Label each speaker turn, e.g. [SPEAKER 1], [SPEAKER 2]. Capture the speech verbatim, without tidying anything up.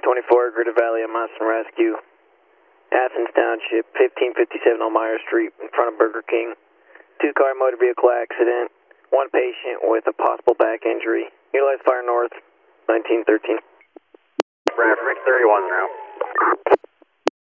[SPEAKER 1] twenty-four, Gritta Valley, Amundsen Rescue, Athens Township, fifteen fifty-seven Elmira Street, in front of Burger King. Two-car motor vehicle accident, one patient with a possible back injury. Utilize fire north, nineteen thirteen.
[SPEAKER 2] Bradford, thirty-one now.